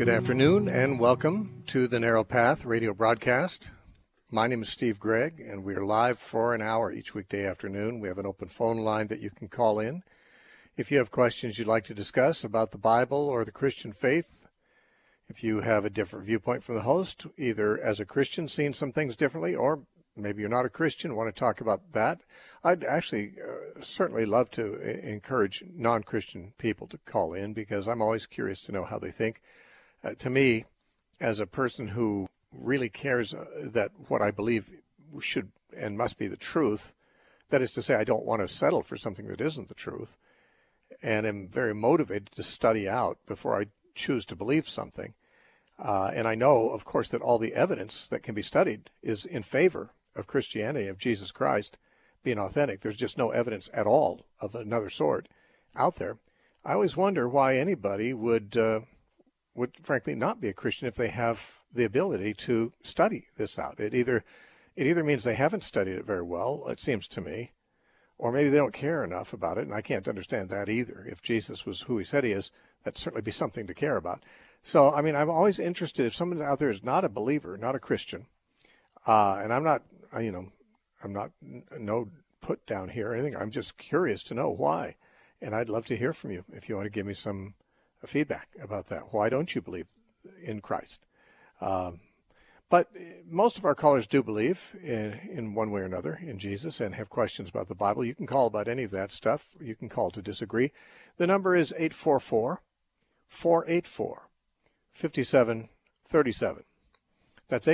Good afternoon and welcome to the Narrow Path radio broadcast. My name is Steve Gregg, and we are live for an hour each weekday afternoon. We have an open phone line that you can call in. If you have questions you'd like to discuss about the Bible or the Christian faith, if you have a different viewpoint from the host, either as a Christian seeing some things differently, or maybe you're not a Christian, want to talk about that, I'd actually certainly love to encourage non-Christian people to call in, because I'm always curious to know how they think. To me, as a person who really cares that what I believe should and must be the truth, that is to say, I don't want to settle for something that isn't the truth, and am very motivated to study out before I choose to believe something. And I know, of course, that all the evidence that can be studied is in favor of Christianity, of Jesus Christ being authentic. There's just no evidence at all of another sort out there. I always wonder why anybody would frankly not be a Christian if they have the ability to study this out. It either means they haven't studied it very well, it seems to me, or maybe they don't care enough about it, and I can't understand that either. If Jesus was who he said he is, that'd certainly be something to care about. So, I mean, I'm always interested, if someone out there is not a believer, not a Christian, and I'm not no put down here or anything, I'm just curious to know why, and I'd love to hear from you if you want to give me some feedback about that. Why don't you believe in Christ? But most of our callers do believe in one way or another in Jesus and have questions about the Bible. You can call about any of that stuff. You can call to disagree. The number is 844-484-5737. That's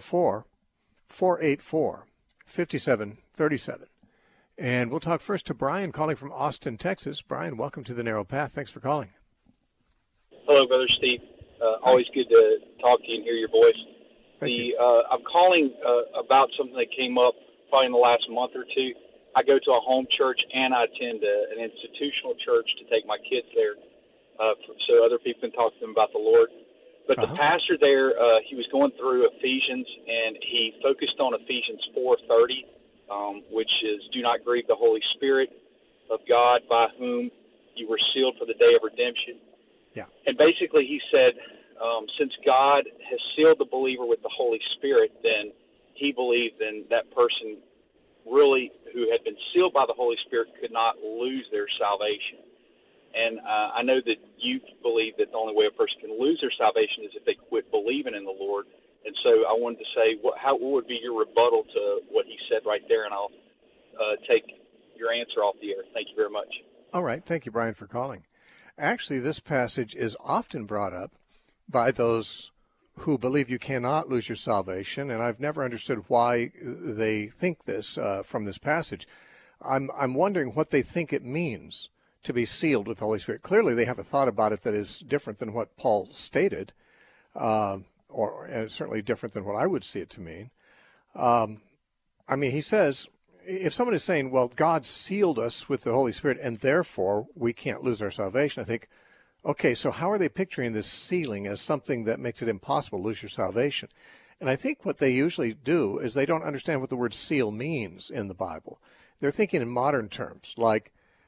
844-484-5737. And we'll talk first to Brian calling from Austin, Texas. Brian, welcome to the Narrow Path. Thanks for calling. Hello, Brother Steve. Always good to talk to you and hear your voice. I'm calling about something that came up probably in the last month or two. I go to a home church and I attend an institutional church to take my kids there so other people can talk to them about the Lord. But the pastor there, he was going through Ephesians, and he focused on Ephesians 4:30, which is, do not grieve the Holy Spirit of God, by whom you were sealed for the day of redemption. Yeah. And basically he said, since God has sealed the believer with the Holy Spirit, then he believed then that person really who had been sealed by the Holy Spirit could not lose their salvation. And I know that you believe that the only way a person can lose their salvation is if they quit believing in the Lord. And so I wanted to say, what would be your rebuttal to what he said right there? And I'll take your answer off the air. Thank you very much. All right. Thank you, Brian, for calling. Actually, this passage is often brought up by those who believe you cannot lose your salvation, and I've never understood why they think this from this passage. I'm wondering what they think it means to be sealed with the Holy Spirit. Clearly, they have a thought about it that is different than what Paul stated, and certainly different than what I would see it to mean. I mean, he says, if someone is saying, well, God sealed us with the Holy Spirit, and therefore we can't lose our salvation, I think, okay, so how are they picturing this sealing as something that makes it impossible to lose your salvation? And I think what they usually do is they don't understand what the word seal means in the Bible. They're thinking in modern terms, like,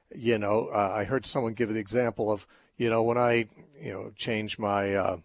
I heard someone give the example of, when I, change my,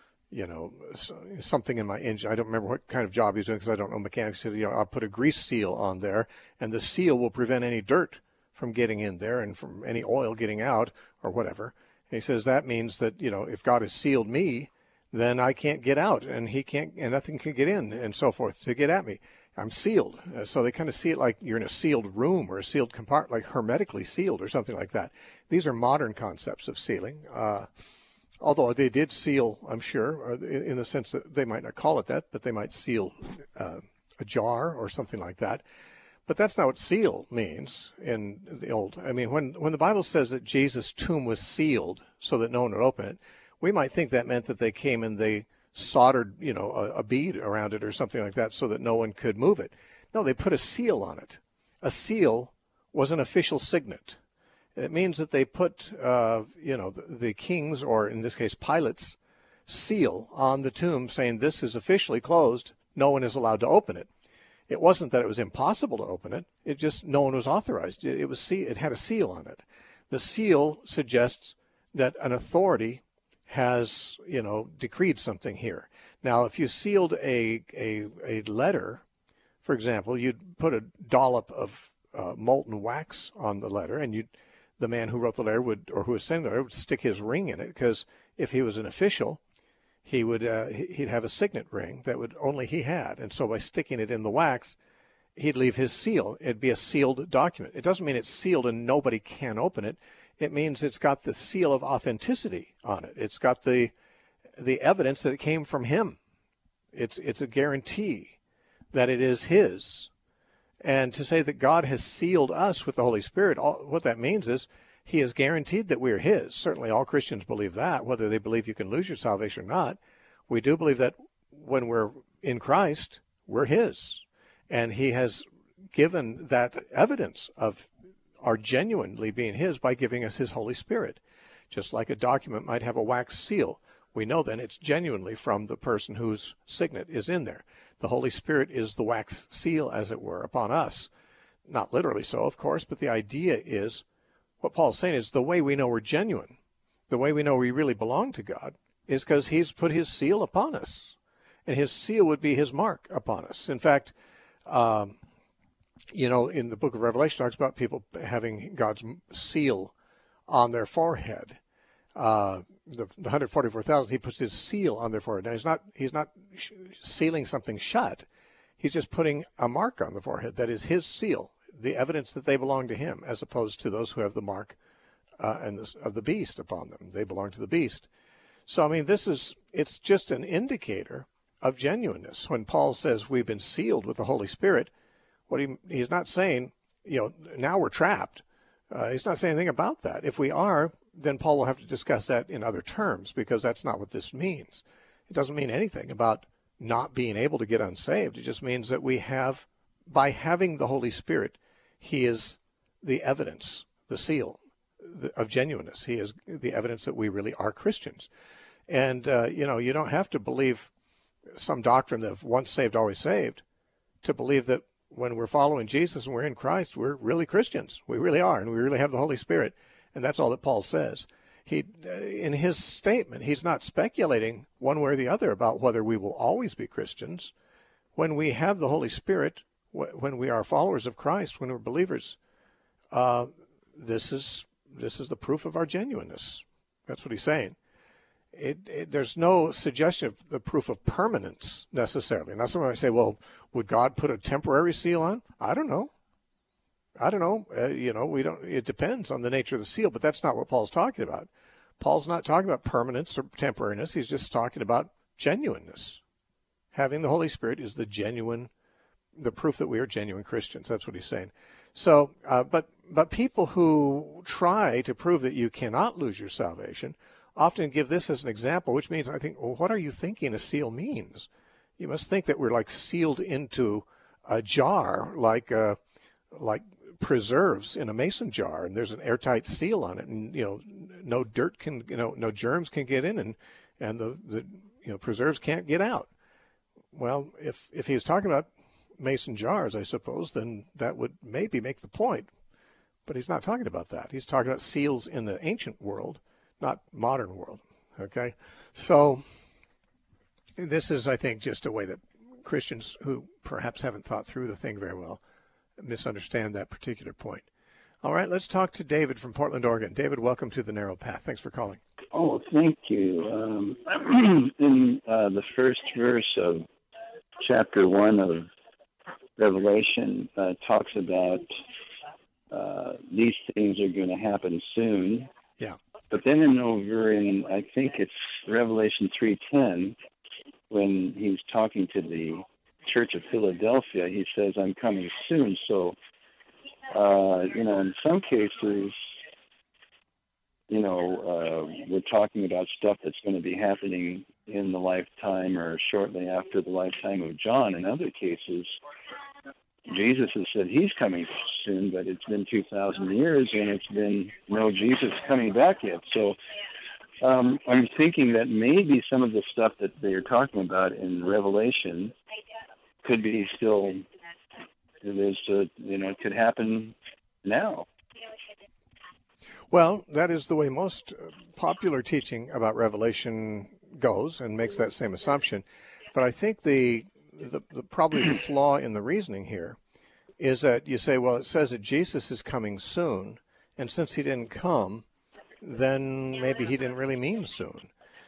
something in my engine. I don't remember what kind of job he's doing because I don't know mechanics. He said, I'll put a grease seal on there, and the seal will prevent any dirt from getting in there and from any oil getting out or whatever. And he says that means that, if God has sealed me, then I can't get out, and he can't, and nothing can get in, and so forth to get at me. I'm sealed. So they kind of see it like you're in a sealed room or a sealed compartment, like hermetically sealed or something like that. These are modern concepts of sealing. Although they did seal, I'm sure, in the sense that they might not call it that, but they might seal a jar or something like that. But that's not what seal means in the old. I mean, when the Bible says that Jesus' tomb was sealed so that no one would open it, we might think that meant that they came and they soldered, a bead around it or something like that so that no one could move it. No, they put a seal on it. A seal was an official signet. It means that they put, the king's, or in this case, Pilate's, seal on the tomb saying this is officially closed. No one is allowed to open it. It wasn't that it was impossible to open it. It just, no one was authorized. It had a seal on it. The seal suggests that an authority has, decreed something here. Now, if you sealed a letter, for example, you'd put a dollop of molten wax on the letter, and the man who wrote the letter or who was sending the letter would stick his ring in it, because if he was an official, he'd have a signet ring that only he had, and so by sticking it in the wax, he'd leave his seal. It'd be a sealed document. It doesn't mean it's sealed and nobody can open it. It means it's got the seal of authenticity on it. It's got the evidence that it came from him. It's a guarantee that it is his. And to say that God has sealed us with the Holy Spirit, what that means is he has guaranteed that we are his. Certainly all Christians believe that, whether they believe you can lose your salvation or not. We do believe that when we're in Christ, we're his. And he has given that evidence of our genuinely being his by giving us his Holy Spirit. Just like a document might have a wax seal, we know then it's genuinely from the person whose signet is in there. The Holy Spirit is the wax seal, as it were, upon us. Not literally so, of course, but the idea is, what Paul's saying is the way we know we're genuine, the way we know we really belong to God, is because he's put his seal upon us. And his seal would be his mark upon us. In fact, in the book of Revelation, it talks about people having God's seal on their forehead. The 144,000, he puts his seal on their forehead. Now, he's not sealing something shut. He's just putting a mark on the forehead that is his seal, the evidence that they belong to him, as opposed to those who have the mark of the beast upon them. They belong to the beast. So, I mean, it's just an indicator of genuineness. When Paul says we've been sealed with the Holy Spirit, he's not saying, now we're trapped. He's not saying anything about that. If we are, then Paul will have to discuss that in other terms, because that's not what this means. It doesn't mean anything about not being able to get unsaved. It just means that we have, by having the Holy Spirit, he is the evidence, the seal of genuineness. He is the evidence that we really are Christians. And, you don't have to believe some doctrine of once saved, always saved to believe that when we're following Jesus and we're in Christ, we're really Christians. We really are, and we really have the Holy Spirit. And that's all that Paul says. In his statement, he's not speculating one way or the other about whether we will always be Christians. When we have the Holy Spirit, when we are followers of Christ, when we're believers, this is the proof of our genuineness. That's what he's saying. There's no suggestion of the proof of permanence necessarily. Now, someone might say, well, would God put a temporary seal on? I don't know. It depends on the nature of the seal, but that's not what Paul's talking about. Paul's not talking about permanence or temporariness. He's just talking about genuineness. Having the Holy Spirit is the proof that we are genuine Christians. That's what he's saying. So, but people who try to prove that you cannot lose your salvation often give this as an example, which means, I think, well, what are you thinking a seal means? You must think that we're like sealed into a jar, like preserves in a mason jar, and there's an airtight seal on it, and no dirt can, no germs can get in, and the preserves can't get out. Well, if he was talking about mason jars, I suppose, then that would maybe make the point. But he's not talking about that. He's talking about seals in the ancient world, not modern world. Okay, so this is, I think, just a way that Christians who perhaps haven't thought through the thing very well misunderstand that particular point. All right, let's talk to David from Portland, Oregon. David, welcome to the Narrow Path. Thanks for calling. Oh, thank you. In the first verse of chapter 1 of Revelation talks about these things are going to happen soon. Yeah. But then in I think it's Revelation 3:10, when he's talking to the Church of Philadelphia, he says, I'm coming soon. So, in some cases, we're talking about stuff that's going to be happening in the lifetime or shortly after the lifetime of John. In other cases, Jesus has said he's coming soon, but it's been 2,000 years and it's been no Jesus coming back yet. So I'm thinking that maybe some of the stuff that they're talking about in Revelation could be still, it could happen now. Well, that is the way most popular teaching about Revelation goes and makes that same assumption. But I think probably the flaw in the reasoning here is that you say, well, it says that Jesus is coming soon, and since he didn't come, then maybe he didn't really mean soon.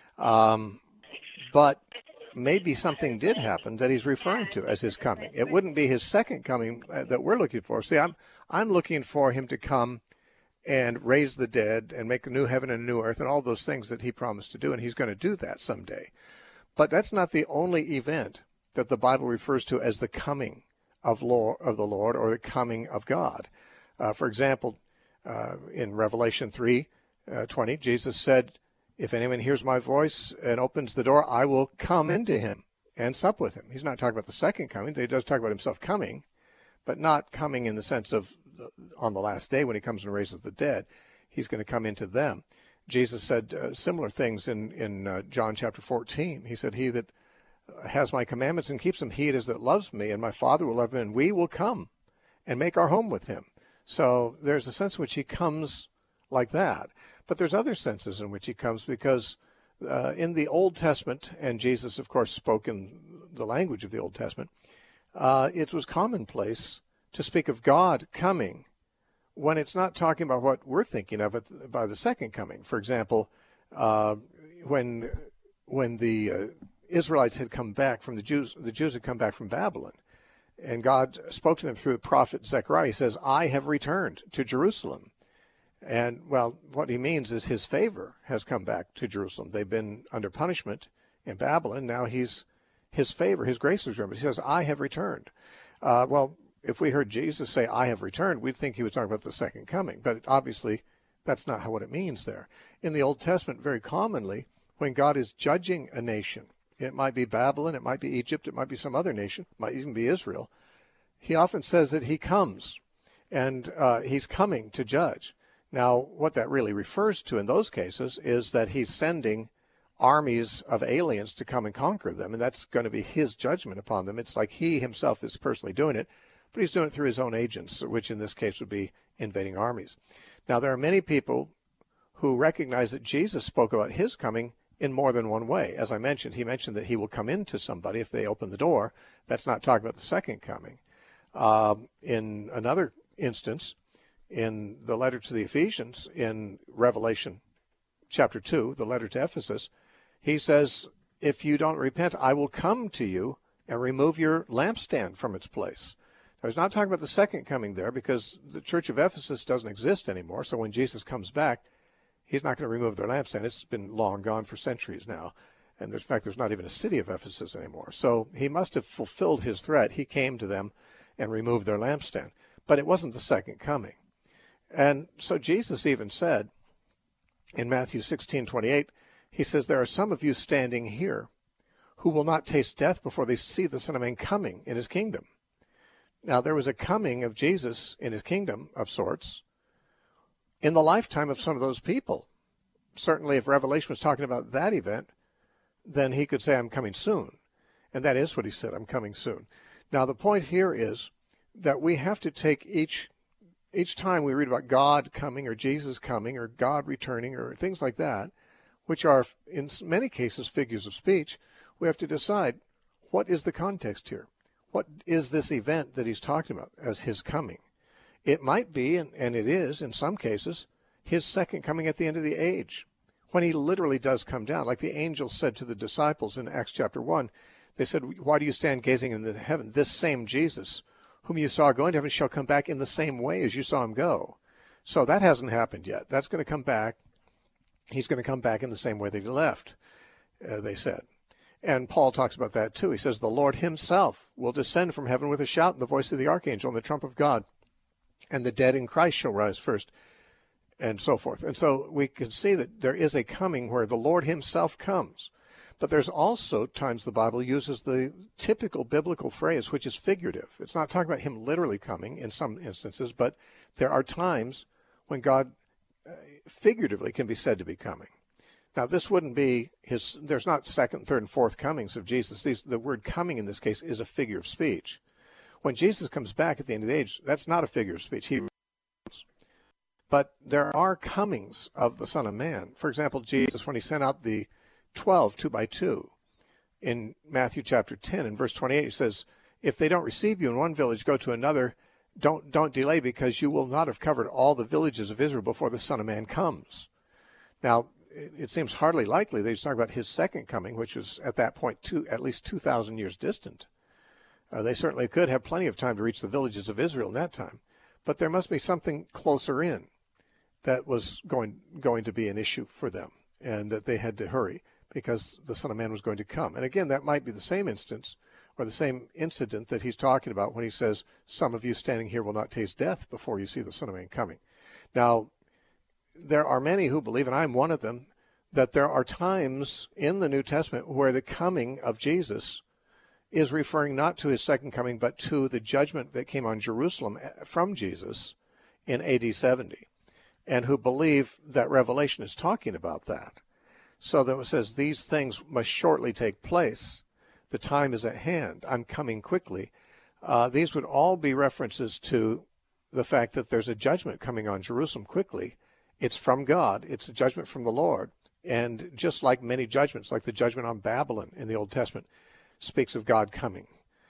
But maybe something did happen that he's referring to as his coming. It wouldn't be his second coming that we're looking for. See, I'm looking for him to come and raise the dead and make a new heaven and a new earth and all those things that he promised to do, and he's going to do that someday. But that's not the only event that the Bible refers to as the coming of the Lord or the coming of God. For example, in Revelation 3:20, Jesus said, if anyone hears my voice and opens the door, I will come into him and sup with him. He's not talking about the second coming. He does talk about himself coming, but not coming in the sense of on the last day when he comes and raises the dead. He's going to come into them. Jesus said similar things in John chapter 14. He said, he that has my commandments and keeps them, he it is that loves me, and my Father will love him, and we will come and make our home with him. So there's a sense in which he comes like that. But there's other senses in which he comes because in the Old Testament, and Jesus, of course, spoke in the language of the Old Testament, it was commonplace to speak of God coming when it's not talking about what we're thinking of it by the second coming. For example, when the Israelites had come back from the Jews had come back from Babylon, and God spoke to them through the prophet Zechariah. He says, I have returned to Jerusalem. And, well, what he means is his favor has come back to Jerusalem. They've been under punishment in Babylon. Now his favor, his grace is returned. He says, I have returned. Well, if we heard Jesus say, I have returned, we'd think he was talking about the second coming. But obviously, that's not what it means there. In the Old Testament, very commonly, when God is judging a nation, it might be Babylon, it might be Egypt, it might be some other nation, it might even be Israel, he often says that he comes, and he's coming to judge. Now, what that really refers to in those cases is that he's sending armies of aliens to come and conquer them, and that's going to be his judgment upon them. It's like he himself is personally doing it, but he's doing it through his own agents, which in this case would be invading armies. Now, there are many people who recognize that Jesus spoke about his coming in more than one way. As I mentioned, he mentioned that he will come into somebody if they open the door. That's not talking about the second coming. In another instance, in the letter to the Ephesians, in Revelation chapter 2, the letter to Ephesus, he says, if you don't repent, I will come to you and remove your lampstand from its place. Now, he's not talking about the second coming there because the church of Ephesus doesn't exist anymore. So when Jesus comes back, he's not going to remove their lampstand. It's been long gone for centuries now. And in fact, there's not even a city of Ephesus anymore. So he must have fulfilled his threat. He came to them and removed their lampstand. But it wasn't the second coming. And so Jesus even said in Matthew 16:28, he says, there are some of you standing here who will not taste death before they see the Son of Man coming in his kingdom. Now, there was a coming of Jesus in his kingdom of sorts in the lifetime of some of those people. Certainly, if Revelation was talking about that event, then he could say, I'm coming soon. And that is what he said, I'm coming soon. Now, the point here is that we have to take each time we read about God coming or Jesus coming or God returning or things like that, which are in many cases figures of speech, we have to decide what is the context here. What is this event that he's talking about as his coming? It might be, and it is in some cases, his second coming at the end of the age, when he literally does come down. Like the angels said to the disciples in Acts chapter 1, they said, why do you stand gazing into heaven? This same Jesus, whom you saw go into heaven, shall come back in the same way as you saw him go. So that hasn't happened yet. That's going to come back. He's going to come back in the same way that he left, they said. And Paul talks about that too. He says, the Lord himself will descend from heaven with a shout and the voice of the archangel and the trump of God, and the dead in Christ shall rise first, and so forth. And so we can see that there is a coming where the Lord himself comes. But there's also times the Bible uses the typical biblical phrase, which is figurative. It's not talking about him literally coming in some instances, but there are times when God figuratively can be said to be coming. Now, this wouldn't be there's not second, third, and fourth comings of Jesus. The word coming in this case is a figure of speech. When Jesus comes back at the end of the age, that's not a figure of speech. But there are comings of the Son of Man. For example, Jesus, when he sent out the 12, 2 by 2, in Matthew chapter 10, in verse 28, he says, if they don't receive you in one village, go to another. Don't delay, because you will not have covered all the villages of Israel before the Son of Man comes. Now, it seems hardly likely that he's talking about his second coming, which was at that point at least 2,000 years distant. They certainly could have plenty of time to reach the villages of Israel in that time. But there must be something closer in that was going to be an issue for them, and that they had to hurry because the Son of Man was going to come. And again, that might be the same instance or the same incident that he's talking about when he says, some of you standing here will not taste death before you see the Son of Man coming. Now, there are many who believe, and I'm one of them, that there are times in the New Testament where the coming of Jesus is referring not to his second coming, but to the judgment that came on Jerusalem from Jesus in AD 70, and who believe that Revelation is talking about that. So that it says, these things must shortly take place. The time is at hand. I'm coming quickly. These would all be references to the fact that there's a judgment coming on Jerusalem quickly. It's from God. It's a judgment from the Lord. And just like many judgments, like the judgment on Babylon in the Old Testament, speaks of God coming.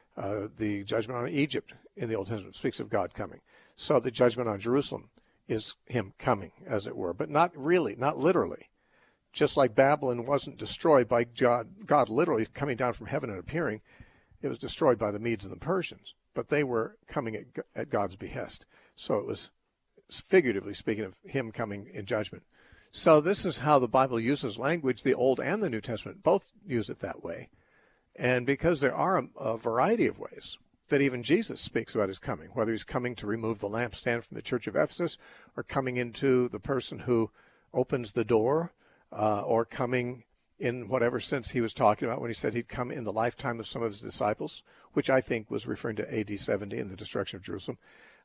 The judgment on Egypt in the Old Testament speaks of God coming. So the judgment on Jerusalem is him coming, as it were, but not really, not literally. Just like Babylon wasn't destroyed by God literally coming down from heaven and appearing, it was destroyed by the Medes and the Persians. But they were coming at God's behest. So it was, figuratively speaking, of him coming in judgment. So this is how the Bible uses language. The Old and the New Testament both use it that way. And because there are a variety of ways that even Jesus speaks about his coming, whether he's coming to remove the lampstand from the church of Ephesus, or coming into the person who opens the door, or coming in whatever sense he was talking about when he said he'd come in the lifetime of some of his disciples, which I think was referring to AD 70 and the destruction of Jerusalem.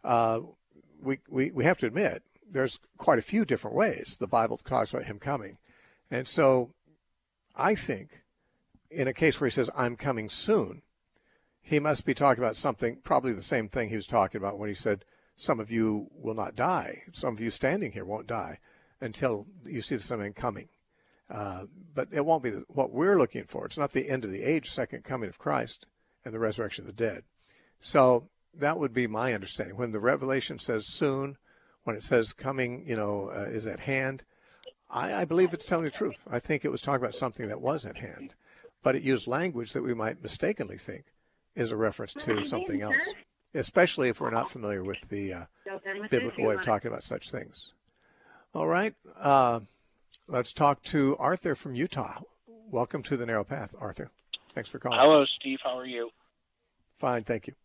We have to admit there's quite a few different ways the Bible talks about him coming. And so I think in a case where he says, I'm coming soon, he must be talking about something, probably the same thing he was talking about when he said, some of you will not die. Some of you standing here won't die until you see the Son of Man coming. But it won't be what we're looking for. It's not the end of the age, second coming of Christ and the resurrection of the dead. So that would be my understanding. When the Revelation says soon, when it says coming, is at hand, I believe it's telling the truth. I think it was talking about something that was at hand. But it used language that we might mistakenly think is a reference to something else, especially if we're not familiar with the biblical way of talking about such things. All right. Let's talk to Arthur from Utah. Welcome to the Narrow Path, Arthur. Thanks for calling. Hello, Steve. How are you? Fine, thank you.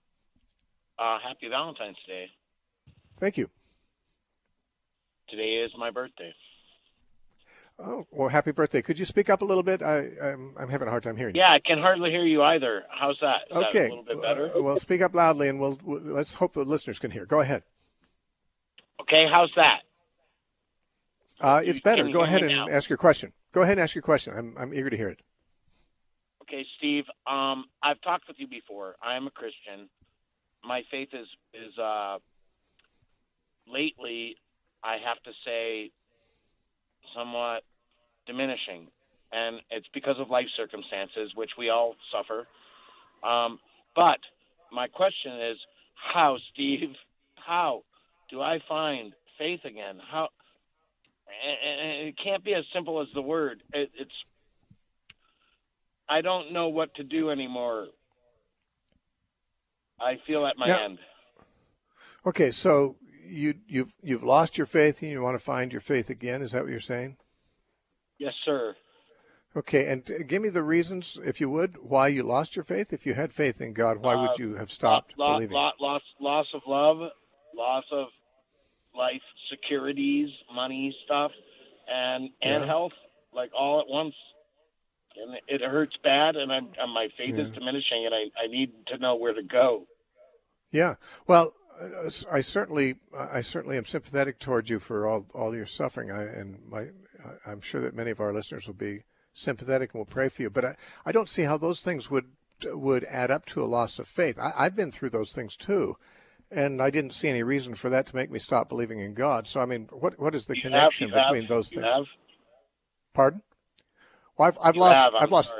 Happy Valentine's Day. Thank you. Today is my birthday. Oh, well, happy birthday. Could you speak up a little bit? I'm having a hard time hearing you. Yeah, I can hardly hear you either. How's that? Is okay. that a little bit better? Well, speak up loudly, and let's hope the listeners can hear. Go ahead. Okay, how's that? It's better. Go ahead and ask your question. Go ahead and ask your question. I'm eager to hear it. Okay, Steve. I've talked with you before. I am a Christian. My faith is lately, I have to say, somewhat diminishing, and it's because of life circumstances, which we all suffer. But my question is, how, Steve? How do I find faith again? How? And it can't be as simple as the word. It's. I don't know what to do anymore. I feel at my end. Okay, so you've lost your faith and you want to find your faith again. Is that what you're saying? Yes, sir. Okay, and give me the reasons, if you would, why you lost your faith. If you had faith in God, why would you have stopped believing? Loss of love, loss of life securities, money stuff, and health, like all at once. And it hurts bad, and my faith is diminishing, and I need to know where to go. Yeah, well, I certainly am sympathetic toward you for all your suffering, I'm sure that many of our listeners will be sympathetic and will pray for you. But I don't see how those things would add up to a loss of faith. I've been through those things too, and I didn't see any reason for that to make me stop believing in God. So, I mean, what is the connection between those things? Pardon? Well, I've lost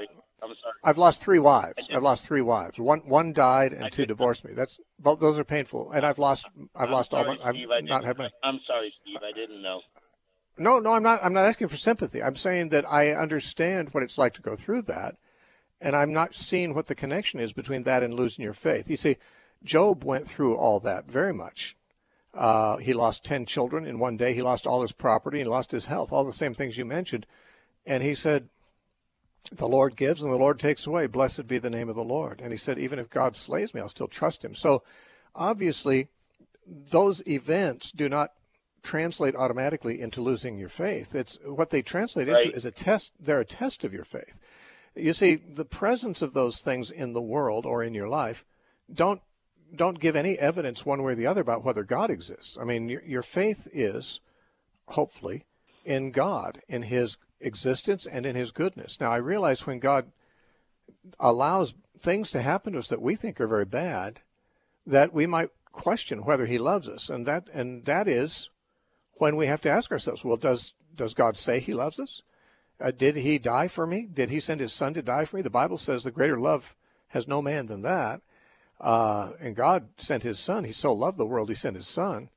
3 wives. I've lost 3 wives. One died and 2 divorced me. Those are painful, and I've lost all my. I've not had my. I'm sorry, Steve. I didn't know. No, I'm not asking for sympathy. I'm saying that I understand what it's like to go through that, and I'm not seeing what the connection is between that and losing your faith. You see, Job went through all that very much. He lost 10 children in one day. He lost all his property. He lost his health, all the same things you mentioned. And he said, the Lord gives and the Lord takes away. Blessed be the name of the Lord. And he said, even if God slays me, I'll still trust him. So obviously, those events do not translate automatically into losing your faith. It's what they translate into is a test. They're a test of your faith. You see, the presence of those things in the world or in your life don't give any evidence one way or the other about whether God exists. I mean, your faith is, hopefully, in God, in his existence and in his goodness. Now, I realize when God allows things to happen to us that we think are very bad, that we might question whether he loves us. And that is when we have to ask ourselves, well, does God say he loves us? Did he die for me? Did he send his son to die for me? The Bible says the greater love has no man than that. And God sent his son. He so loved the world, he sent his son.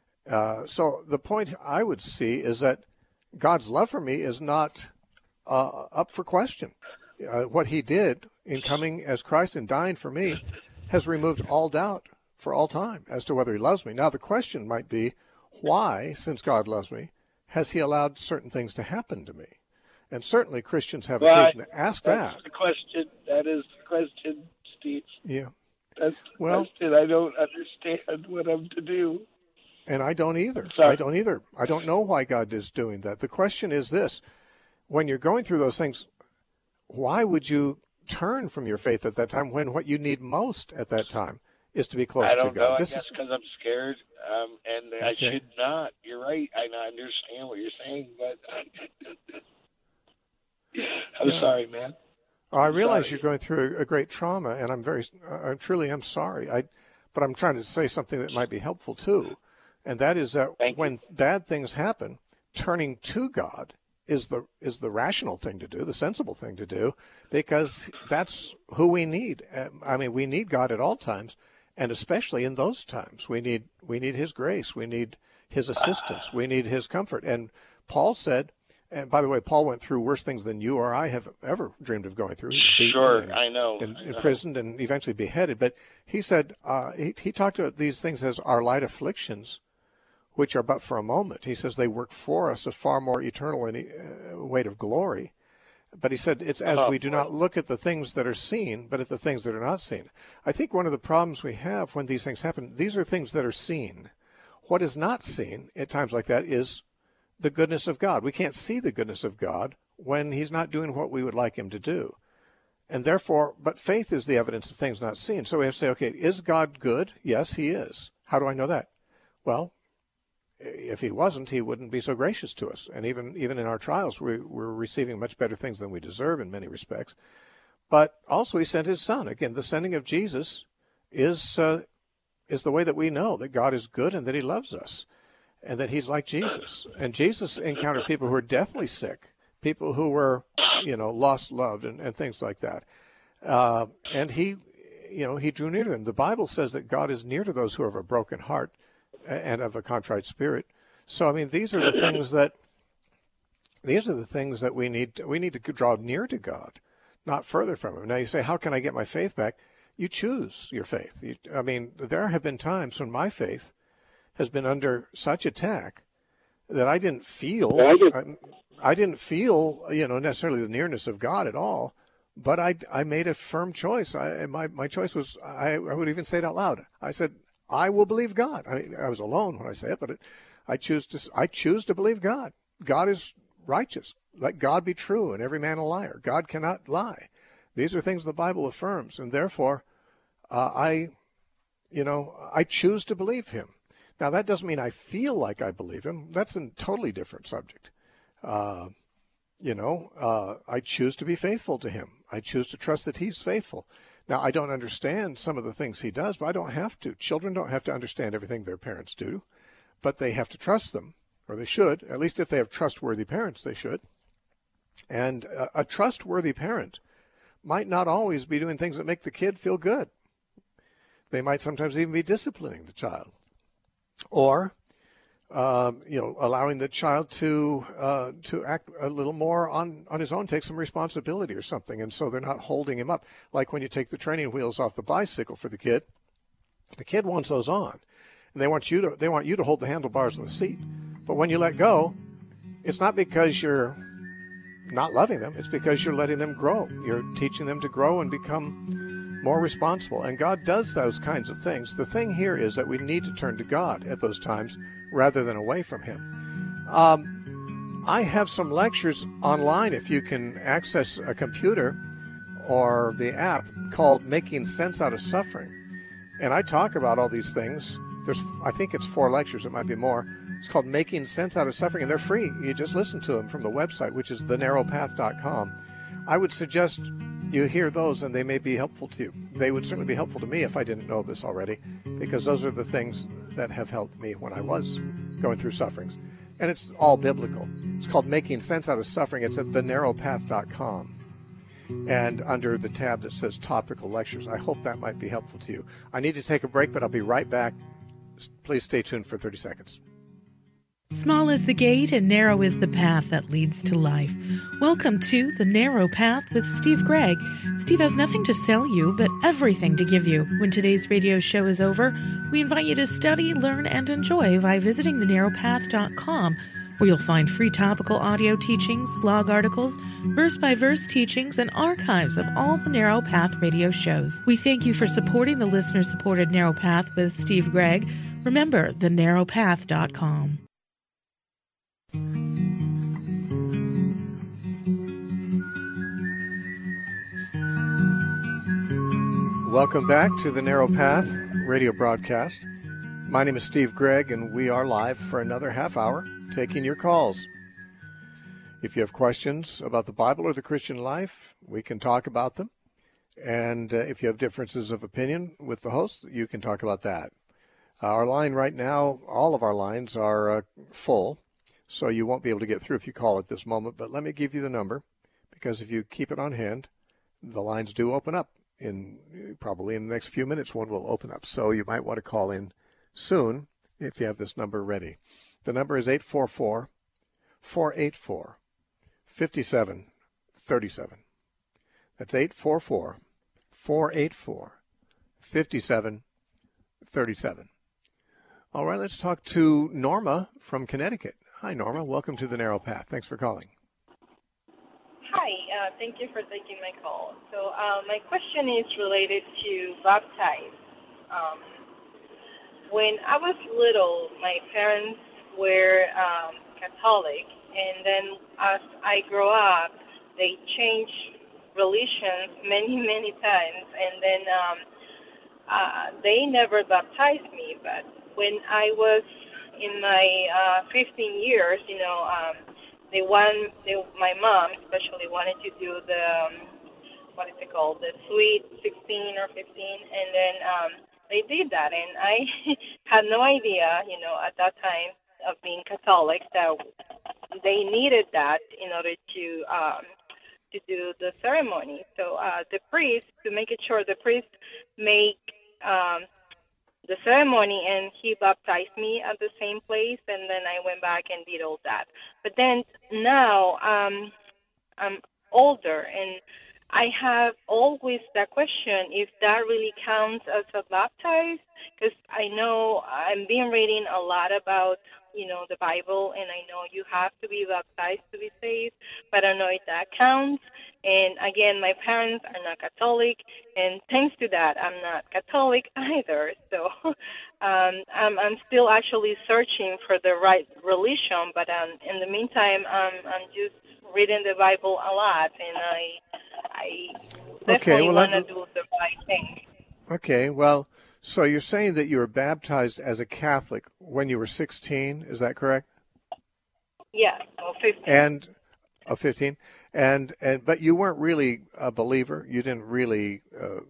So the point I would see is that God's love for me is not up for question. What he did in coming as Christ and dying for me has removed all doubt for all time as to whether he loves me. Now, the question might be, why, since God loves me, has he allowed certain things to happen to me? And certainly Christians have occasion to ask that. That's the question. That is the question, Steve. Yeah. That's the question. I don't understand what I'm to do. And I don't either. I don't know why God is doing that. The question is this. When you're going through those things, why would you turn from your faith at that time when what you need most at that time is to be close to God? I don't know. I guess because I'm scared, and I should not. You're right. I understand what you're saying, but I'm sorry, man. I realize you're going through a great trauma, and I truly am sorry. But I'm trying to say something that might be helpful too, and that is that when bad things happen, turning to God is the rational thing to do, the sensible thing to do, because that's who we need. I mean, we need God at all times, and especially in those times, we need His grace, we need His assistance, we need His comfort. And Paul said. And by the way, Paul went through worse things than you or I have ever dreamed of going through. Sure, I know. Imprisoned and eventually beheaded. But he said, he talked about these things as our light afflictions, which are but for a moment. He says they work for us a far more eternal weight of glory. But he said it's as we do not look at the things that are seen, but at the things that are not seen. I think one of the problems we have when these things happen, these are things that are seen. What is not seen at times like that is the goodness of God. We can't see the goodness of God when he's not doing what we would like him to do. And therefore, but faith is the evidence of things not seen. So we have to say, okay, is God good? Yes, he is. How do I know that? Well, if he wasn't, he wouldn't be so gracious to us. And even in our trials, we're receiving much better things than we deserve in many respects. But also he sent his son. Again, the sending of Jesus is the way that we know that God is good and that he loves us. And that he's like Jesus. And Jesus encountered people who were deathly sick, people who were, lost loved and things like that. And he drew near to them. The Bible says that God is near to those who have a broken heart and of a contrite spirit. So, I mean, these are the things that we need to draw near to God, not further from him. Now you say, how can I get my faith back? You choose your faith. There have been times when my faith has been under such attack that I didn't feel necessarily the nearness of God at all, but I made a firm choice. My choice was, I would even say it out loud. I said, I will believe God. I was alone when I say it, but I choose to believe God. God is righteous. Let God be true and every man a liar. God cannot lie. These are things the Bible affirms, and therefore I choose to believe him. Now, that doesn't mean I feel like I believe him. That's a totally different subject. I choose to be faithful to him. I choose to trust that he's faithful. Now, I don't understand some of the things he does, but I don't have to. Children don't have to understand everything their parents do, but they have to trust them, or they should. At least if they have trustworthy parents, they should. And a trustworthy parent might not always be doing things that make the kid feel good. They might sometimes even be disciplining the child, or allowing the child to act a little more on his own, take some responsibility or something, and so they're not holding him up. Like when you take the training wheels off the bicycle for the kid wants those on, and they want you to hold the handlebars on the seat. But when you let go, it's not because you're not loving them; it's because you're letting them grow. You're teaching them to grow and become more responsible. And God does those kinds of things. The thing here is that we need to turn to God at those times rather than away from him. I have some lectures online if you can access a computer or the app called Making Sense Out of Suffering. And I talk about all these things. I think it's 4 lectures, it might be more. It's called Making Sense Out of Suffering, and they're free. You just listen to them from the website, which is thenarrowpath.com. I would suggest you hear those, and they may be helpful to you. They would certainly be helpful to me if I didn't know this already, because those are the things that have helped me when I was going through sufferings. And it's all biblical. It's called Making Sense Out of Suffering. It's at thenarrowpath.com. And under the tab that says Topical Lectures. I hope that might be helpful to you. I need to take a break, but I'll be right back. Please stay tuned for 30 seconds. Small is the gate and narrow is the path that leads to life. Welcome to The Narrow Path with Steve Gregg. Steve has nothing to sell you, but everything to give you. When today's radio show is over, we invite you to study, learn, and enjoy by visiting thenarrowpath.com, where you'll find free topical audio teachings, blog articles, verse-by-verse teachings, and archives of all the Narrow Path radio shows. We thank you for supporting the listener-supported Narrow Path with Steve Gregg. Remember, thenarrowpath.com. Welcome back to the Narrow Path radio broadcast. My name is Steve Gregg, and we are live for another half hour taking your calls. If you have questions about the Bible or the Christian life, we can talk about them. And if you have differences of opinion with the host, you can talk about that. Our line right now, all of our lines are full, so you won't be able to get through if you call at this moment. But let me give you the number, because if you keep it on hand, the lines do open up. Probably in the next few minutes, one will open up. So you might want to call in soon if you have this number ready. The number is 844-484-5737. That's 844-484-5737. All right, let's talk to Norma from Connecticut. Hi, Norma. Welcome to the Narrow Path. Thanks for calling. Hi, thank you for taking my call. So my question is related to baptize. When I was little, my parents were Catholic, and then as I grew up, they changed religions many times, and then they never baptized me. But when I was in my 15 years, my mom especially wanted to do the, the sweet 16 or 15, and then they did that, and I had no idea, at that time of being Catholic, that they needed that in order to do the ceremony. So the priest, to make it sure, the priest make the ceremony, and he baptized me at the same place, and then I went back and did all that. But then now I'm older, and I have always that question if that really counts as a baptize, because I know I've been reading a lot about the Bible, and I know you have to be baptized to be saved, but I don't know if that counts. And again, my parents are not Catholic, and thanks to that, I'm not Catholic either. So I'm still actually searching for the right religion, but in the meantime, I'm just reading the Bible a lot, and I definitely want to do the right thing. Okay, well, so you're saying that you were baptized as a Catholic when you were 16, is that correct? Yeah, 15. 15. But you weren't really a believer. You didn't really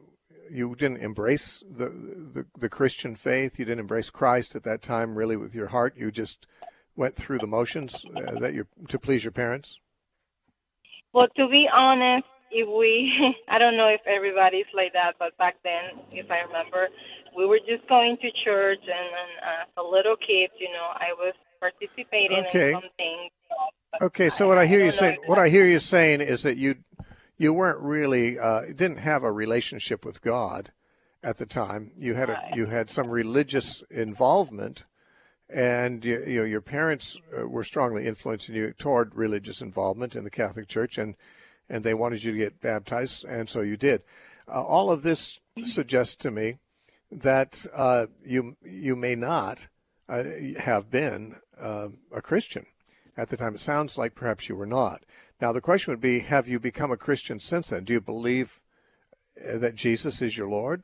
you didn't embrace the Christian faith. You didn't embrace Christ at that time, really, with your heart. You just went through the motions to please your parents. Well, to be honest, I don't know if everybody's like that, but back then, if I remember, we were just going to church, and as a little kid, I was participating in some things. Okay, so what I hear you saying is that you weren't really didn't have a relationship with God at the time. You had some religious involvement, and your parents were strongly influencing you toward religious involvement in the Catholic Church, and they wanted you to get baptized, and so you did. All of this suggests to me that you may not have been a Christian at the time. It sounds like perhaps you were not. Now, the question would be, have you become a Christian since then? Do you believe that Jesus is your Lord?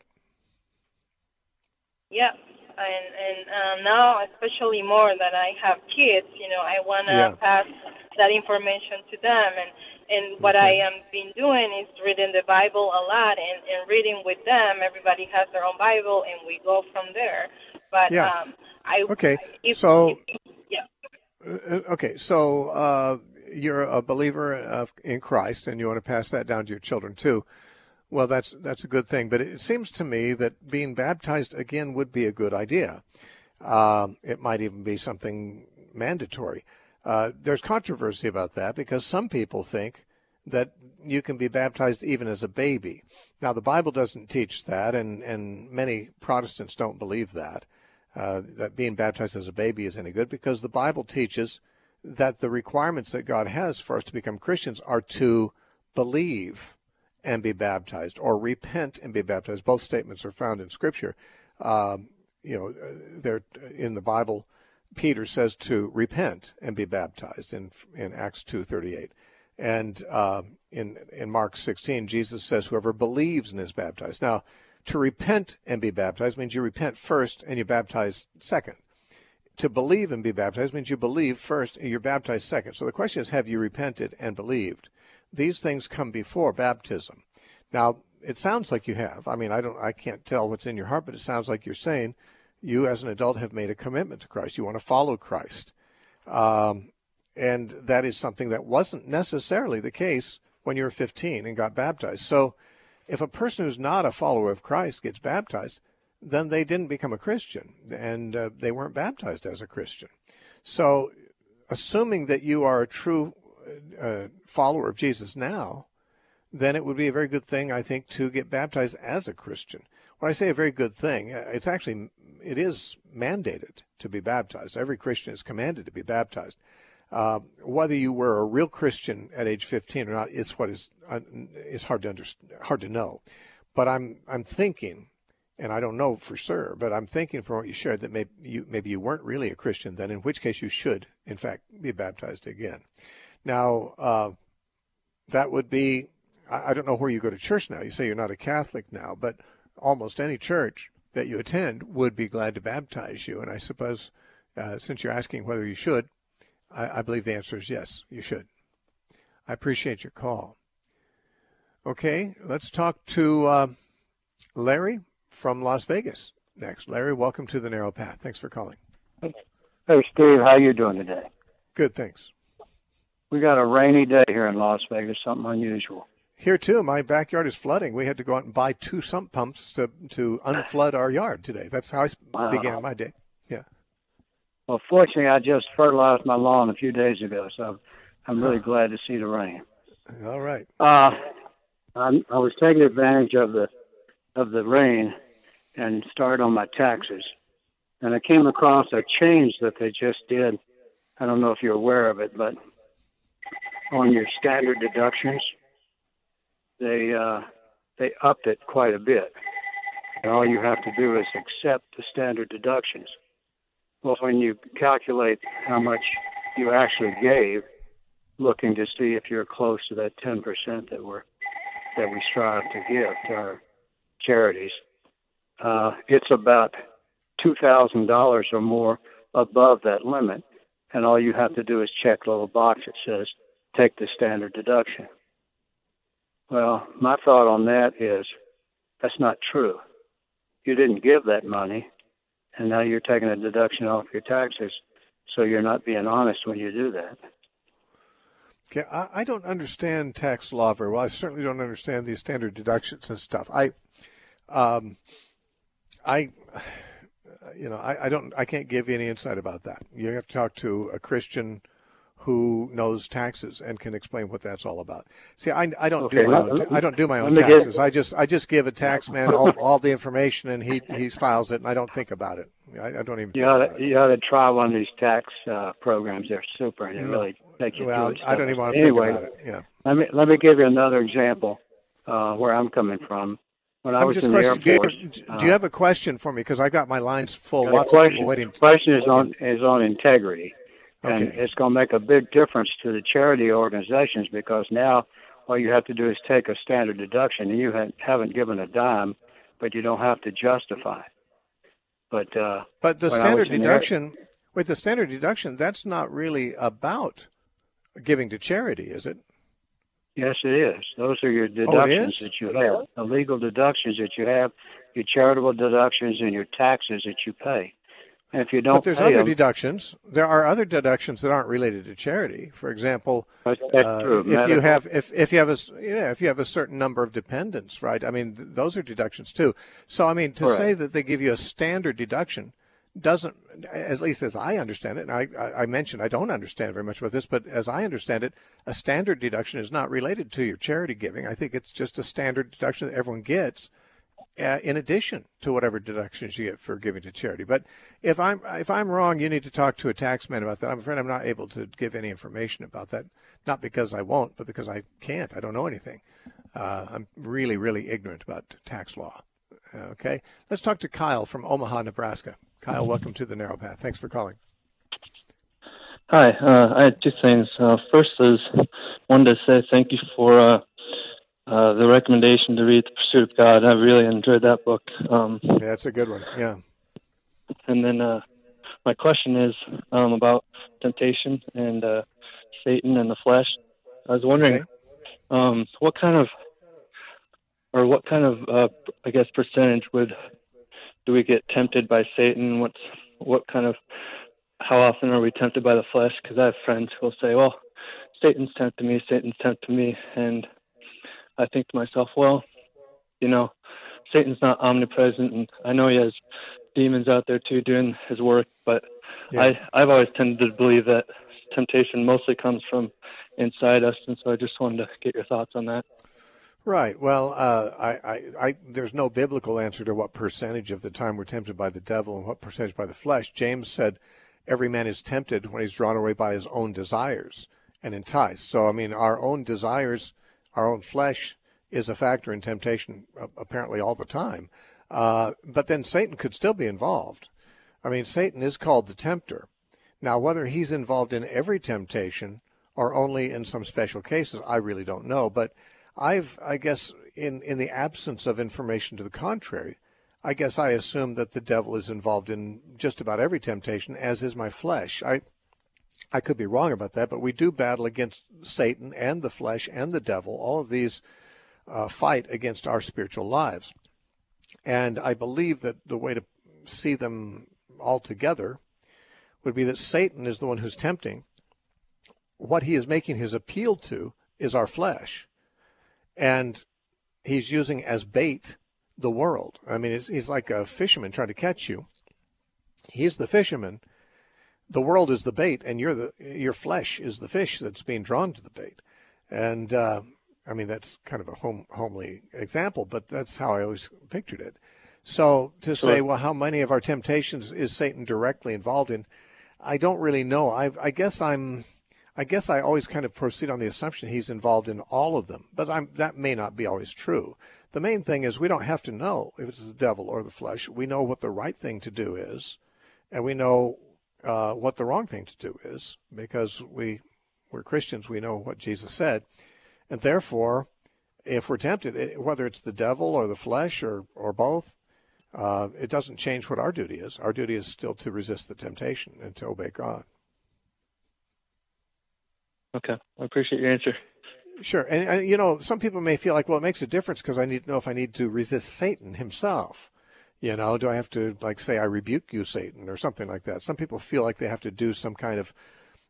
Yeah, and now, especially more that I have kids, I want to pass that information to them. And what I am been doing is reading the Bible a lot and reading with them. Everybody has their own Bible, and we go from there. But so you're a believer in Christ, and you want to pass that down to your children too. Well, that's a good thing. But it seems to me that being baptized again would be a good idea. It might even be something mandatory. There's controversy about that because some people think that you can be baptized even as a baby. Now, the Bible doesn't teach that, and many Protestants don't believe that being baptized as a baby is any good, because the Bible teaches that the requirements that God has for us to become Christians are to believe and be baptized, or repent and be baptized. Both statements are found in Scripture. They're in the Bible. Peter says to repent and be baptized in Acts 2:38, and in Mark 16, Jesus says whoever believes and is baptized. Now, to repent and be baptized means you repent first and you baptize second. To believe and be baptized means you believe first and you're baptized second. So the question is, have you repented and believed? These things come before baptism. Now, it sounds like you have. I mean, I can't tell what's in your heart, but it sounds like you're saying you as an adult have made a commitment to Christ. You want to follow Christ. And that is something that wasn't necessarily the case when you were 15 and got baptized. So if a person who's not a follower of Christ gets baptized, then they didn't become a Christian, and they weren't baptized as a Christian. So assuming that you are a true follower of Jesus now, then it would be a very good thing, I think, to get baptized as a Christian. When I say a very good thing, it is mandated to be baptized. Every Christian is commanded to be baptized. Whether you were a real Christian at age 15 or not is hard to know. But I'm thinking, and I don't know for sure, but I'm thinking from what you shared that maybe you weren't really a Christian then, in which case you should, in fact, be baptized again. Now, that would be, I don't know where you go to church now. You say you're not a Catholic now, but almost any church that you attend would be glad to baptize you. And I suppose, since you're asking whether you should, I believe the answer is yes, you should. I appreciate your call. Okay, let's talk to Larry from Las Vegas next. Larry, welcome to the Narrow Path. Thanks for calling. Hey, Steve, how you doing today? Good, thanks. We got a rainy day here in Las Vegas, something unusual. Here, too. My backyard is flooding. We had to go out and buy 2 sump pumps to unflood our yard today. That's how I began my day. Yeah. Well, fortunately, I just fertilized my lawn a few days ago, so I'm really glad to see the rain. All right. I was taking advantage of the rain and started on my taxes, and I came across a change that they just did. I don't know if you're aware of it, but on your standard deductions, they upped it quite a bit. And all you have to do is accept the standard deductions. Well, when you calculate how much you actually gave, looking to see if you're close to that 10% that we strive to give to our charities, it's about $2,000 or more above that limit, and all you have to do is check a little box that says, take the standard deduction. Well, my thought on that is That's not true. You didn't give that money, and now you're taking a deduction off your taxes, so you're not being honest when you do that. Okay, I don't understand tax law very well. I certainly don't understand these standard deductions and stuff. I can't give you any insight about that. You have to talk to a Christian who knows taxes and can explain what that's all about. See, I don't do my own taxes. I just give a tax man all the information, and he files it, and I don't think about it. I don't even. You ought to try one of these tax programs. They're super, and they really take you through it. I don't even want to think about it. Yeah. Let me give you another example where I'm coming from. When I was in the Air Force, do you have a question for me? Because I got my lines full. Lots of people waiting. The question is on integrity. And it's going to make a big difference to the charity organizations, because now all you have to do is take a standard deduction, and you haven't given a dime, but you don't have to justify. But the standard deduction, the standard deduction, that's not really about giving to charity, is it? Yes, it is. Those are your deductions that you have, the legal deductions that you have, your charitable deductions, and your taxes that you pay. And if you don't, but there's other deductions. There are other deductions that aren't related to charity. For example, that's true. If you have a certain number of dependents, right? I mean, those are deductions too. So I mean, to say that they give you a standard deduction doesn't, at least as I understand it, and I mentioned I don't understand very much about this, but as I understand it, a standard deduction is not related to your charity giving. I think it's just a standard deduction that everyone gets, in addition to whatever deductions you get for giving to charity. But if I'm wrong, you need to talk to a taxman about that. I'm afraid I'm not able to give any information about that, not because I won't, but because I can't. I don't know anything. I'm really, really ignorant about tax law. Okay, let's talk to Kyle from Omaha, Nebraska. Kyle, welcome to the Narrow Path. Thanks for calling. Hi, I had two things. First is wanted to say thank you for the recommendation to read The Pursuit of God. I really enjoyed that book. Yeah, that's a good one. Yeah. And then my question is about temptation and Satan and the flesh. I was wondering what kind of I guess percentage do we get tempted by Satan? How often are we tempted by the flesh? Because I have friends who will say, well, Satan's tempted me, and I think to myself, well, Satan's not omnipresent, and I know he has demons out there too doing his work, but I've always tended to believe that temptation mostly comes from inside us, and so I just wanted to get your thoughts on that. Right. Well, there's no biblical answer to what percentage of the time we're tempted by the devil and what percentage by the flesh. James said every man is tempted when he's drawn away by his own desires and enticed. So, I mean, our own desires, our own flesh is a factor in temptation apparently all the time. But then Satan could still be involved. I mean, Satan is called the tempter. Now, whether he's involved in every temptation or only in some special cases, I really don't know. But I guess in the absence of information to the contrary, I guess I assume that the devil is involved in just about every temptation, as is my flesh. I could be wrong about that, but we do battle against Satan and the flesh and the devil. All of these fight against our spiritual lives. And I believe that the way to see them all together would be that Satan is the one who's tempting. What he is making his appeal to is our flesh. And he's using as bait the world. I mean, he's like a fisherman trying to catch you. He's the fisherman. The world is the bait, and your flesh is the fish that's being drawn to the bait. And, I mean, that's kind of a homely example, but that's how I always pictured it. So to say, well, how many of our temptations is Satan directly involved in? I don't really know. I guess I always kind of proceed on the assumption he's involved in all of them, but that may not be always true. The main thing is we don't have to know if it's the devil or the flesh. We know what the right thing to do is, and we know what the wrong thing to do is, because we're Christians. We know what Jesus said, and therefore, if we're tempted, whether it's the devil or the flesh or both, it doesn't change what our duty is. Our duty is still to resist the temptation and to obey God. Okay, I appreciate your answer. Sure. And, some people may feel like, well, it makes a difference because I need to know if I need to resist Satan himself. Do I have to, say, I rebuke you, Satan, or something like that? Some people feel like they have to do some kind of,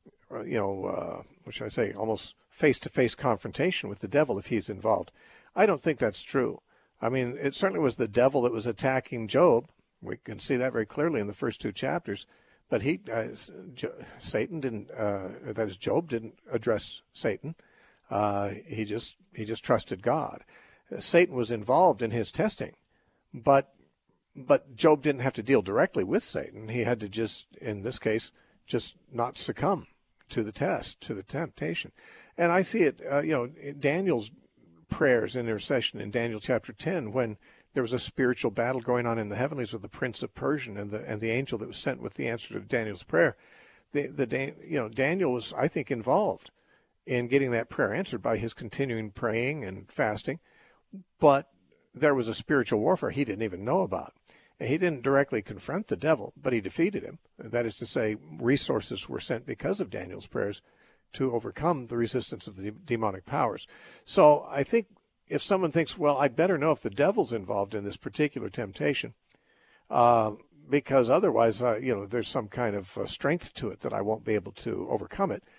what should I say, almost face-to-face confrontation with the devil if he's involved. I don't think that's true. I mean, it certainly was the devil that was attacking Job. We can see that very clearly in the first 2 chapters. But Satan didn't, that is, Job didn't address Satan. He just trusted God. Satan was involved in his testing, but Job didn't have to deal directly with Satan. He had to just, in this case, just not succumb to the test, to the temptation. And I see it, Daniel's prayers and intercession in Daniel chapter 10, when there was a spiritual battle going on in the heavenlies with the prince of Persia and the angel that was sent with the answer to Daniel's prayer. Daniel was, I think, involved in getting that prayer answered by his continuing praying and fasting. But there was a spiritual warfare he didn't even know about. And he didn't directly confront the devil, but he defeated him. That is to say, resources were sent because of Daniel's prayers to overcome the resistance of the demonic powers. So I think if someone thinks, well, I better know if the devil's involved in this particular temptation, because otherwise, there's some kind of strength to it that I won't be able to overcome it,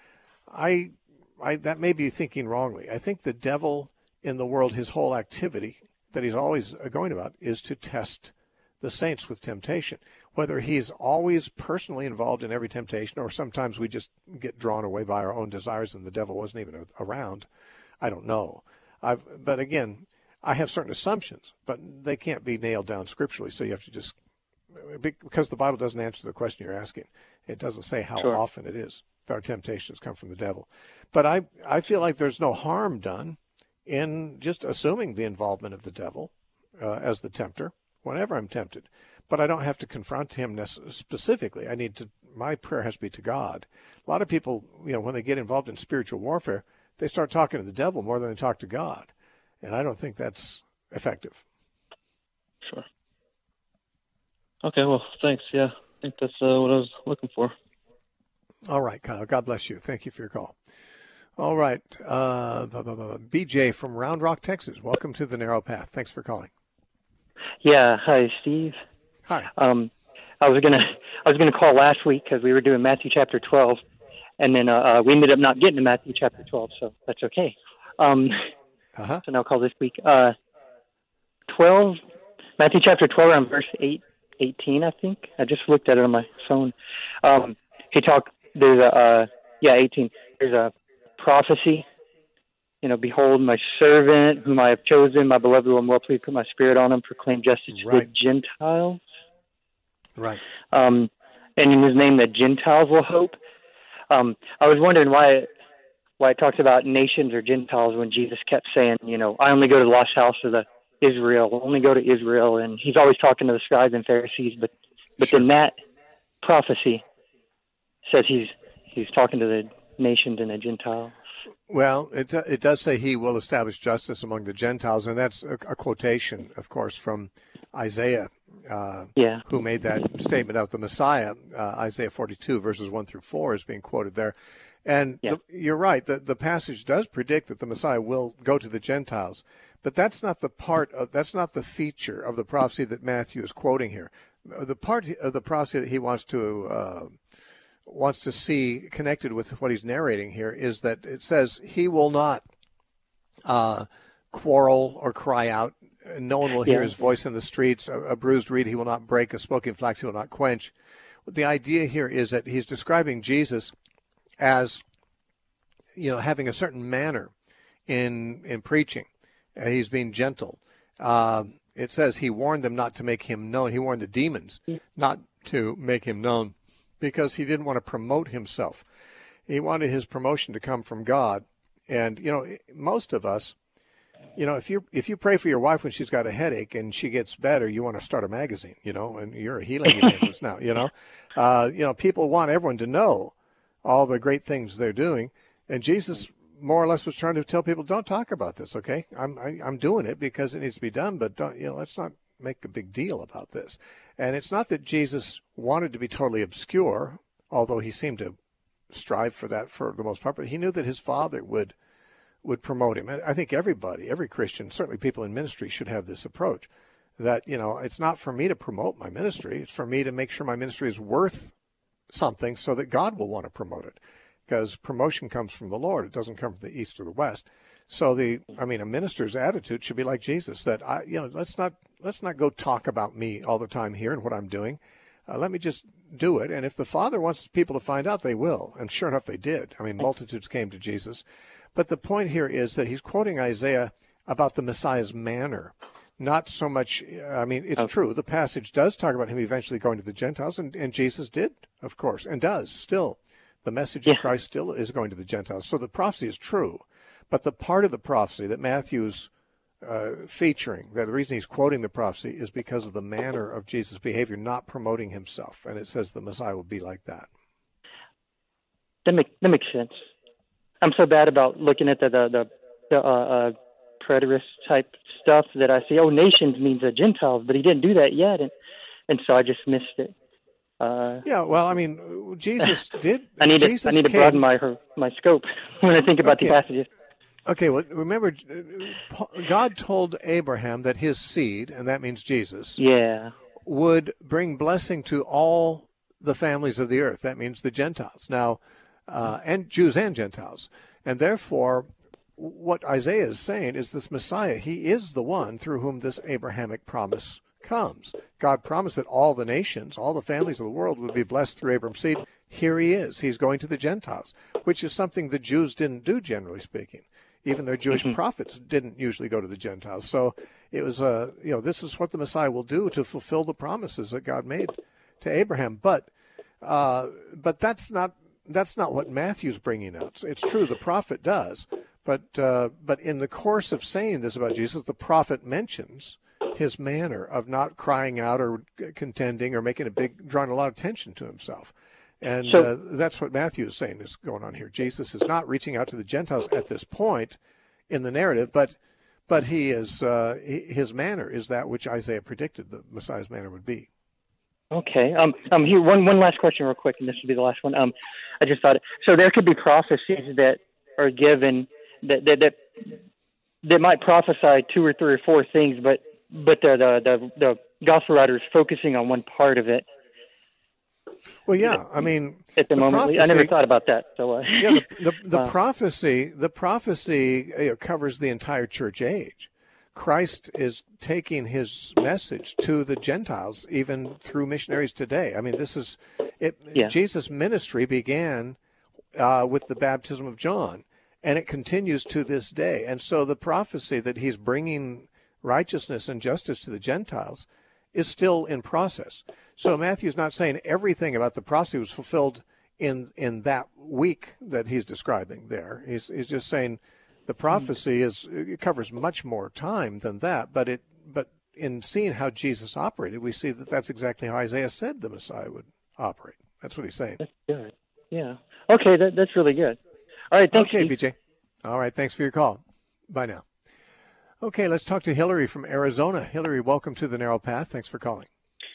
that may be thinking wrongly. I think the devil in the world, his whole activity that he's always going about is to test the saints with temptation. Whether he's always personally involved in every temptation, or sometimes we just get drawn away by our own desires and the devil wasn't even around, I don't know. But again, I have certain assumptions, but they can't be nailed down scripturally. So you have to just, because the Bible doesn't answer the question you're asking. It doesn't say how often it is that our temptations come from the devil. But I feel like there's no harm done in just assuming the involvement of the devil as the tempter whenever I'm tempted. But I don't have to confront him specifically. My prayer has to be to God. A lot of people, when they get involved in spiritual warfare, they start talking to the devil more than they talk to God. And I don't think that's effective. Sure. Okay, well, thanks. Yeah, I think that's what I was looking for. All right, Kyle. God bless you. Thank you for your call. All right. BJ from Round Rock, Texas. Welcome to the Narrow Path. Thanks for calling. Yeah. Hi, Steve. Hi. I was gonna call last week because we were doing Matthew chapter 12, and then we ended up not getting to Matthew chapter 12, so that's okay. So now I'll call this week. 12, Matthew chapter 12, around verse 18, I think. I just looked at it on my phone. There's 18. There's a prophecy. Behold, my servant, whom I have chosen, my beloved will well please put my spirit on him, proclaim justice to the Gentiles. Right. And in his name, the Gentiles will hope. I was wondering why it talks about nations or Gentiles when Jesus kept saying, I only go to the lost house of the Israel, only go to Israel. And he's always talking to the scribes and Pharisees. But then that prophecy says he's talking to the nations and the Gentiles. Well, it does say he will establish justice among the Gentiles, and that's a quotation, of course, from Isaiah, who made that statement of the Messiah. Isaiah 42, verses 1 through 4 is being quoted there. And you're right, the passage does predict that the Messiah will go to the Gentiles, but that's not that's not the feature of the prophecy that Matthew is quoting here. The part of the prophecy that he wants to see connected with what he's narrating here is that it says he will not quarrel or cry out. No one will hear his voice in the streets. A bruised reed he will not break. A smoking flax he will not quench. The idea here is that he's describing Jesus as, having a certain manner in preaching. He's being gentle. It says he warned them not to make him known. He warned the demons not to make him known, because he didn't want to promote himself. He wanted his promotion to come from God. And, most of us, if you pray for your wife when she's got a headache and she gets better, you want to start a magazine, and you're a healing evangelist now, people want everyone to know all the great things they're doing. And Jesus more or less was trying to tell people, don't talk about this, okay? I'm doing it because it needs to be done, but let's not make a big deal about this. And it's not that Jesus wanted to be totally obscure, although he seemed to strive for that for the most part, but he knew that his Father would would promote him. I think everybody, every Christian, certainly people in ministry should have this approach that, it's not for me to promote my ministry. It's for me to make sure my ministry is worth something so that God will want to promote it, because promotion comes from the Lord. It doesn't come from the east or the west. So a minister's attitude should be like Jesus, that let's not go talk about me all the time here and what I'm doing. Let me just do it. And if the Father wants people to find out, they will. And sure enough, they did. Multitudes came to Jesus. But the point here is that he's quoting Isaiah about the Messiah's manner. Not so much, it's true. The passage does talk about him eventually going to the Gentiles, and Jesus did, of course, and does still. The message of Christ still is going to the Gentiles. So the prophecy is true. But the part of the prophecy that Matthew's featuring, that the reason he's quoting the prophecy is because of the manner of Jesus' behavior, not promoting himself. And it says the Messiah will be like that. That makes sense. I'm so bad about looking at the preterist type stuff that I see, nations means the Gentiles, but he didn't do that yet, and so I just missed it. Jesus did. I need to broaden my scope when I think about the passages. Okay, well, remember, God told Abraham that his seed, and that means Jesus, would bring blessing to all the families of the earth. That means the Gentiles. Now, and Jews and Gentiles. And therefore, what Isaiah is saying is this Messiah, he is the one through whom this Abrahamic promise comes. God promised that all the nations, all the families of the world would be blessed through Abraham's seed. Here he is. He's going to the Gentiles, which is something the Jews didn't do, generally speaking. Even their Jewish prophets didn't usually go to the Gentiles. So it was, this is what the Messiah will do to fulfill the promises that God made to Abraham. But that's not what Matthew's bringing out. It's true, the prophet does. But in the course of saying this about Jesus, the prophet mentions his manner of not crying out or contending or drawing a lot of attention to himself. And that's what Matthew is saying is going on here. Jesus is not reaching out to the Gentiles at this point in the narrative, but he is his manner is that which Isaiah predicted the Messiah's manner would be. Okay. Here one last question, real quick, and this will be the last one. I just thought so. There could be prophecies that are given that might prophesy 2 or 3 or 4 things, but the gospel writer is focusing on one part of it. Well, yeah, at the moment, prophecy, I never thought about that. So, the prophecy covers the entire church age. Christ is taking his message to the Gentiles, even through missionaries today. This is it. Yeah. Jesus' ministry began with the baptism of John, and it continues to this day. And so the prophecy that he's bringing righteousness and justice to the Gentiles is still in process. So Matthew's not saying everything about the prophecy was fulfilled in that week that he's describing there. He's just saying the prophecy it covers much more time than that. But in seeing how Jesus operated, we see that that's exactly how Isaiah said the Messiah would operate. That's what he's saying. That's good. Yeah. Okay, that's really good. All right, thanks. Okay, BJ. All right, thanks for your call. Bye now. Okay, let's talk to Hillary from Arizona. Hillary, welcome to the Narrow Path. Thanks for calling.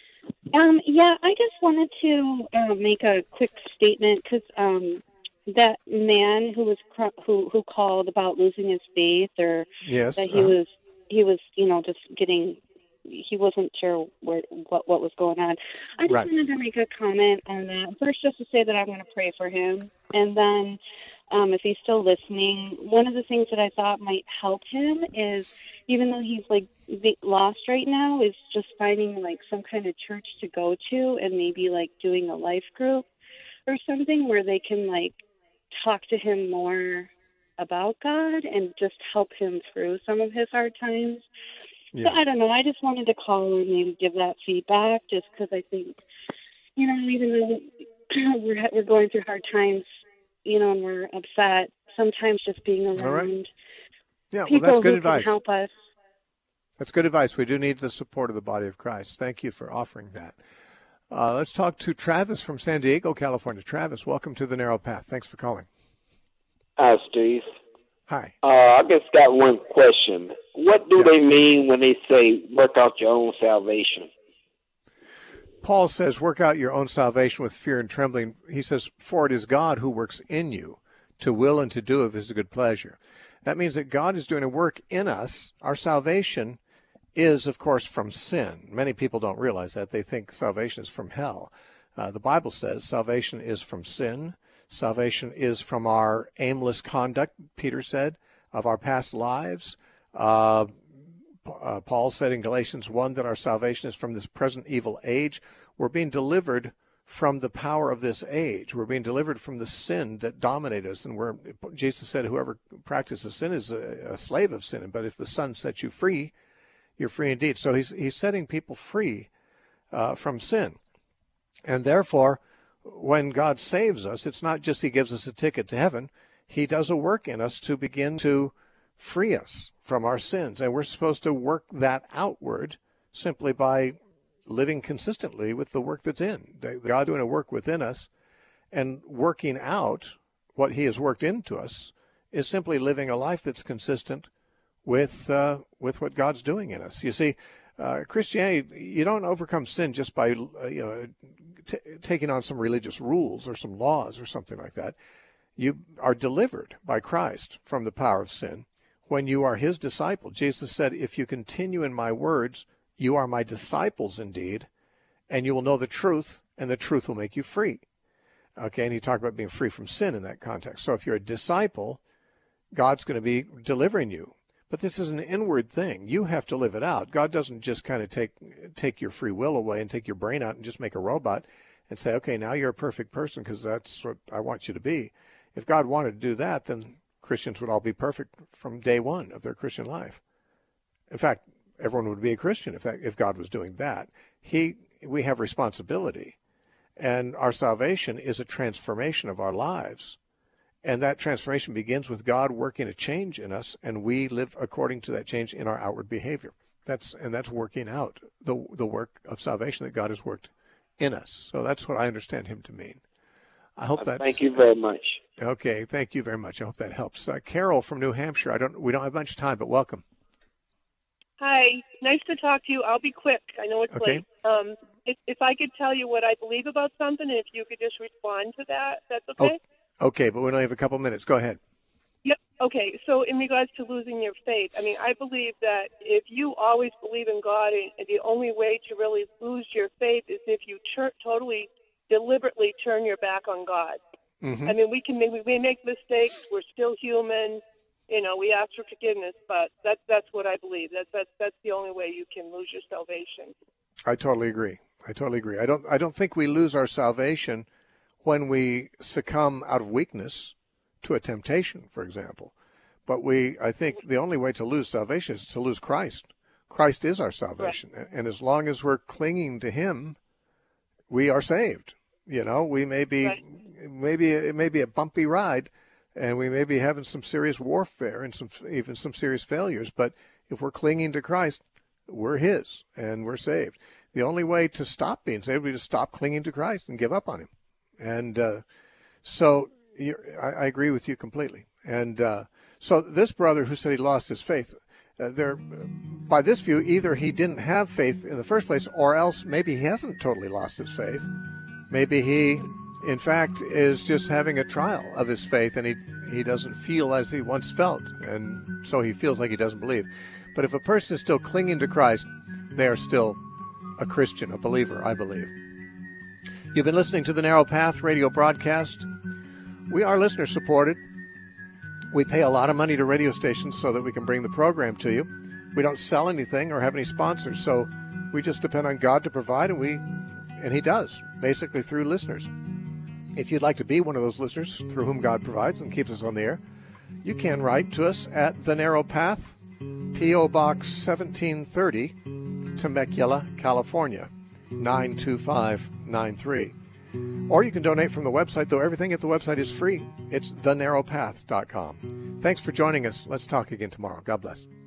I just wanted to make a quick statement because that man who called about losing his faith, or that he was just getting, he wasn't sure what was going on. I just wanted to make a comment on that. First, just to say that I'm going to pray for him, and then if he's still listening, one of the things that I thought might help him is, even though he's lost right now, is just finding some kind of church to go to, and maybe doing a life group or something where they can talk to him more about God and just help him through some of his hard times. Yeah. So I don't know. I just wanted to call and maybe give that feedback, just because I think, even though we're going through hard times, and we're upset, sometimes just being around people that's good who advice. Can help us. That's good advice. We do need the support of the body of Christ. Thank you for offering that. Let's talk to Travis from San Diego, California. Travis, welcome to the Narrow Path. Thanks for calling. Hi, Steve. Hi. I just got one question. What do they mean when they say work out your own salvation? Paul says, work out your own salvation with fear and trembling. He says, for it is God who works in you to will and to do of his good pleasure. That means that God is doing a work in us. Our salvation is, of course, from sin. Many people don't realize that. They think salvation is from hell. The Bible says salvation is from sin. Salvation is from our aimless conduct, Peter said, of our past lives. Paul said in Galatians 1 that our salvation is from this present evil age. We're being delivered from the power of this age. We're being delivered from the sin that dominates us. And Jesus said, whoever practices sin is a slave of sin. But if the Son sets you free, you're free indeed. So he's setting people free from sin. And therefore, when God saves us, it's not just he gives us a ticket to heaven. He does a work in us to begin to free us from our sins. And we're supposed to work that outward simply by living consistently with the work that's in. God doing a work within us and working out what he has worked into us is simply living a life that's consistent with what God's doing in us. You see, Christianity, you don't overcome sin just by taking on some religious rules or some laws or something like that. You are delivered by Christ from the power of sin when you are his disciple. Jesus said, if you continue in my words, you are my disciples indeed, and you will know the truth, and the truth will make you free. Okay, and he talked about being free from sin in that context. So if you're a disciple, God's going to be delivering you. But this is an inward thing. You have to live it out. God doesn't just kind of take your free will away and take your brain out and just make a robot and say, okay, now you're a perfect person because that's what I want you to be. If God wanted to do that, then Christians would all be perfect from day one of their Christian life. In fact, everyone would be a Christian if God was doing that. We have responsibility, and our salvation is a transformation of our lives. And that transformation begins with God working a change in us, and we live according to that change in our outward behavior. That's working out the work of salvation that God has worked in us. So that's what I understand him to mean. I hope that's... Thank you very much. Okay, thank you very much. I hope that helps. Carol from New Hampshire. We don't have much time, but welcome. Hi, nice to talk to you. I'll be quick. I know it's late. If I could tell you what I believe about something, and if you could just respond to that, that's okay? Okay, but we only have a couple minutes. Go ahead. Yep. Okay, so in regards to losing your faith, I believe that if you always believe in God, and the only way to really lose your faith is if you totally, deliberately turn your back on God. Mm-hmm. We make mistakes. We're still human. We ask for forgiveness, but that's what I believe. That's the only way you can lose your salvation. I totally agree. I don't think we lose our salvation when we succumb out of weakness to a temptation, for example. But I think the only way to lose salvation is to lose Christ. Christ is our salvation. Right. And as long as we're clinging to him, we are saved. We may be, it may be a bumpy ride, and we may be having some serious warfare and even some serious failures. But if we're clinging to Christ, we're his and we're saved. The only way to stop being saved would be to stop clinging to Christ and give up on him. And so I agree with you completely. And so this brother who said he lost his faith, by this view, either he didn't have faith in the first place, or else maybe he hasn't totally lost his faith. Maybe he, in fact, is just having a trial of his faith, and he doesn't feel as he once felt, and so he feels like he doesn't believe. But if a person is still clinging to Christ, they are still a Christian, a believer, I believe. You've been listening to the Narrow Path radio broadcast. We are listener supported. We pay a lot of money to radio stations so that we can bring the program to you. We don't sell anything or have any sponsors, so we just depend on God to provide, and he does, basically through listeners. If you'd like to be one of those listeners through whom God provides and keeps us on the air, you can write to us at The Narrow Path, P.O. Box 1730, Temecula, California, 92593. Or you can donate from the website, though everything at the website is free. It's thenarrowpath.com. Thanks for joining us. Let's talk again tomorrow. God bless.